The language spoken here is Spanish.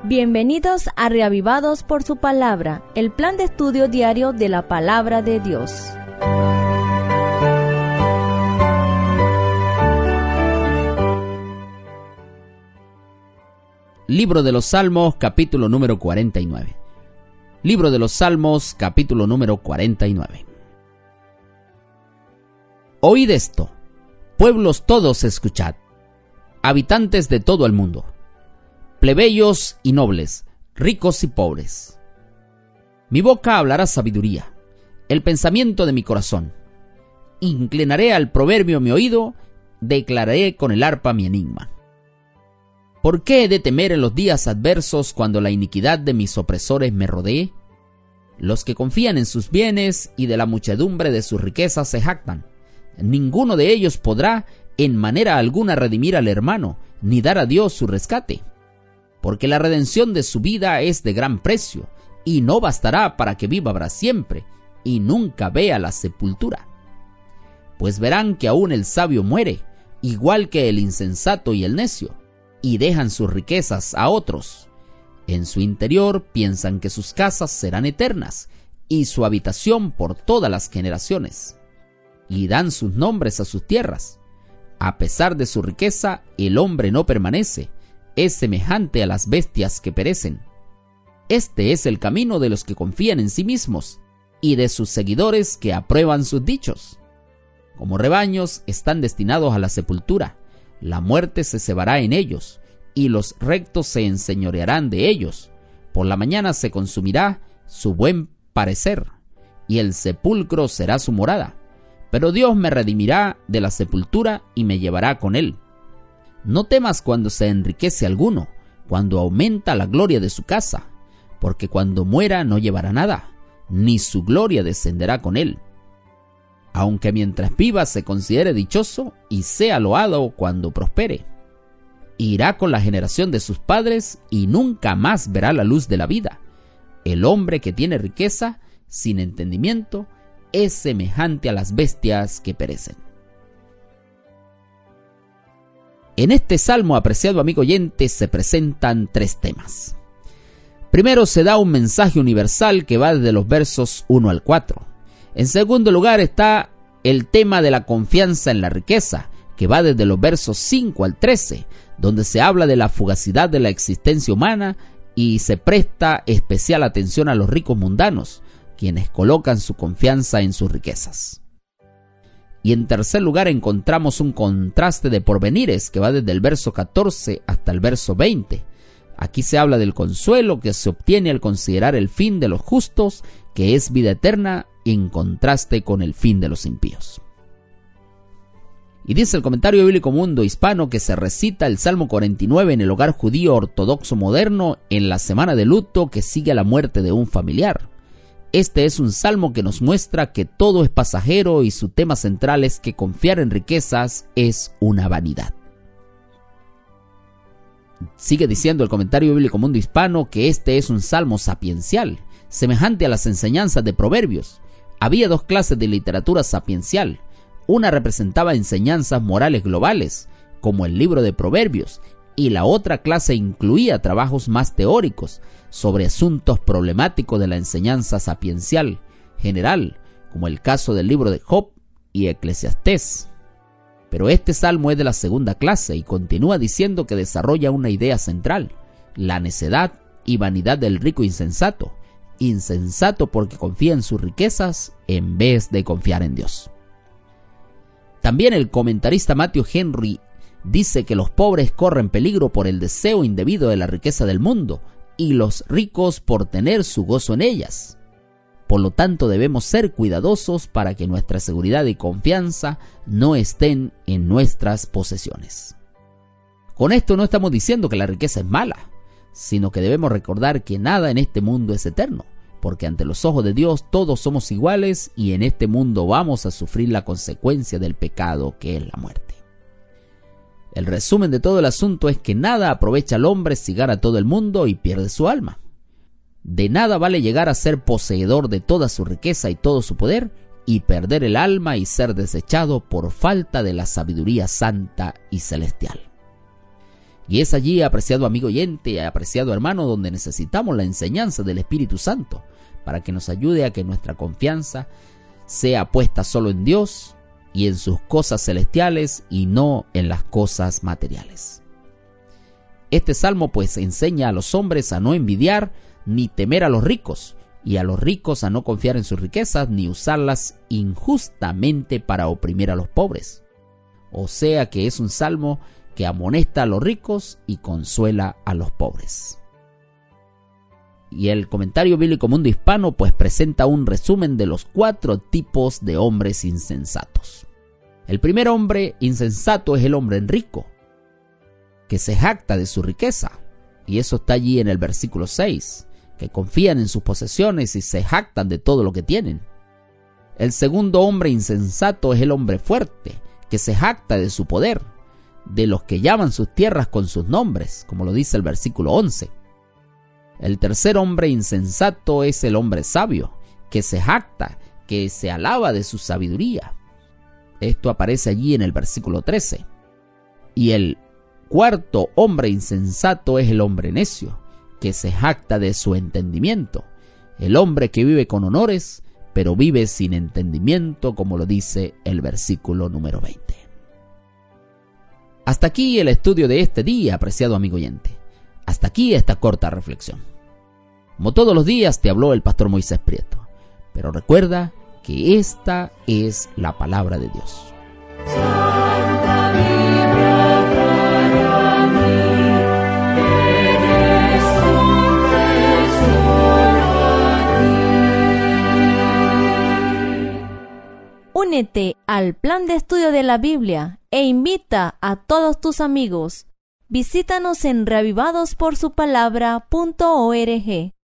Bienvenidos a Reavivados por su Palabra, el plan de estudio diario de la Palabra de Dios. Libro de los Salmos, capítulo número 49. Libro de los Salmos, capítulo número 49. Oíd esto, pueblos todos escuchad, habitantes de todo el mundo, plebeyos y nobles, ricos y pobres. Mi boca hablará sabiduría, el pensamiento de mi corazón. Inclinaré al proverbio mi oído, declararé con el arpa mi enigma. ¿Por qué he de temer en los días adversos cuando la iniquidad de mis opresores me rodee? Los que confían en sus bienes y de la muchedumbre de sus riquezas se jactan. Ninguno de ellos podrá en manera alguna redimir al hermano, ni dar a Dios su rescate. Porque la redención de su vida es de gran precio, y no bastará para que viva para siempre, y nunca vea la sepultura. Pues verán que aún el sabio muere, igual que el insensato y el necio, y dejan sus riquezas a otros. En su interior piensan que sus casas serán eternas, y su habitación por todas las generaciones. Y dan sus nombres a sus tierras. A pesar de su riqueza, el hombre no permanece, es semejante a las bestias que perecen. Este es el camino de los que confían en sí mismos, y de sus seguidores que aprueban sus dichos. Como rebaños están destinados a la sepultura, la muerte se cebará en ellos, y los rectos se enseñorearán de ellos. Por la mañana se consumirá su buen parecer, y el sepulcro será su morada. Pero Dios me redimirá de la sepultura y me llevará con él. No temas cuando se enriquece alguno, cuando aumenta la gloria de su casa, porque cuando muera no llevará nada, ni su gloria descenderá con él. Aunque mientras viva se considere dichoso y sea loado cuando prospere. Irá con la generación de sus padres y nunca más verá la luz de la vida. El hombre que tiene riqueza, sin entendimiento, es semejante a las bestias que perecen. En este salmo, apreciado amigo oyente, se presentan tres temas. Primero se da un mensaje universal que va desde los versos 1 al 4. En segundo lugar está el tema de la confianza en la riqueza, que va desde los versos 5 al 13, donde se habla de la fugacidad de la existencia humana y se presta especial atención a los ricos mundanos, quienes colocan su confianza en sus riquezas. Y en tercer lugar encontramos un contraste de porvenires que va desde el verso 14 hasta el verso 20. Aquí se habla del consuelo que se obtiene al considerar el fin de los justos, que es vida eterna, en contraste con el fin de los impíos. Y dice el Comentario Bíblico Mundo Hispano que se recita el Salmo 49 en el hogar judío ortodoxo moderno en la semana de luto que sigue a la muerte de un familiar. Este es un salmo que nos muestra que todo es pasajero y su tema central es que confiar en riquezas es una vanidad. Sigue diciendo el Comentario Bíblico Mundo Hispano que este es un salmo sapiencial, semejante a las enseñanzas de Proverbios. Había dos clases de literatura sapiencial. Una representaba enseñanzas morales globales, como el libro de Proverbios, y la otra clase incluía trabajos más teóricos sobre asuntos problemáticos de la enseñanza sapiencial general, como el caso del libro de Job y Eclesiastés. Pero este salmo es de la segunda clase y continúa diciendo que desarrolla una idea central: la necedad y vanidad del rico insensato. Insensato porque confía en sus riquezas en vez de confiar en Dios. También el comentarista Matthew Henry dice que los pobres corren peligro por el deseo indebido de la riqueza del mundo y los ricos por tener su gozo en ellas. Por lo tanto, debemos ser cuidadosos para que nuestra seguridad y confianza no estén en nuestras posesiones. Con esto no estamos diciendo que la riqueza es mala, sino que debemos recordar que nada en este mundo es eterno, porque ante los ojos de Dios todos somos iguales y en este mundo vamos a sufrir la consecuencia del pecado, que es la muerte. El resumen de todo el asunto es que nada aprovecha al hombre si gana todo el mundo y pierde su alma. De nada vale llegar a ser poseedor de toda su riqueza y todo su poder y perder el alma y ser desechado por falta de la sabiduría santa y celestial. Y es allí, apreciado amigo oyente, apreciado hermano, donde necesitamos la enseñanza del Espíritu Santo para que nos ayude a que nuestra confianza sea puesta solo en Dios y en sus cosas celestiales y no en las cosas materiales. Este salmo pues enseña a los hombres a no envidiar ni temer a los ricos, y a los ricos a no confiar en sus riquezas ni usarlas injustamente para oprimir a los pobres. O sea que es un salmo que amonesta a los ricos y consuela a los pobres. Y el comentario bíblico Mundo Hispano pues presenta un resumen de los 4 tipos de hombres insensatos. El primer hombre insensato es el hombre rico, que se jacta de su riqueza, y eso está allí en el versículo 6, que confían en sus posesiones y se jactan de todo lo que tienen. El segundo hombre insensato es el hombre fuerte, que se jacta de su poder, de los que llaman sus tierras con sus nombres, como lo dice el versículo 11. El tercer hombre insensato es el hombre sabio, que se jacta, que se alaba de su sabiduría. Esto aparece allí en el versículo 13. Y el cuarto hombre insensato es el hombre necio, que se jacta de su entendimiento, el hombre que vive con honores, pero vive sin entendimiento, como lo dice el versículo número 20. Hasta aquí el estudio de este día, apreciado amigo oyente. Hasta aquí esta corta reflexión. Como todos los días te habló el pastor Moisés Prieto, pero recuerda que esta es la palabra de Dios. Santa Biblia para mí, eres un tesoro a ti. Únete al plan de estudio de la Biblia e invita a todos tus amigos. Visítanos en reavivadosporsupalabra.org.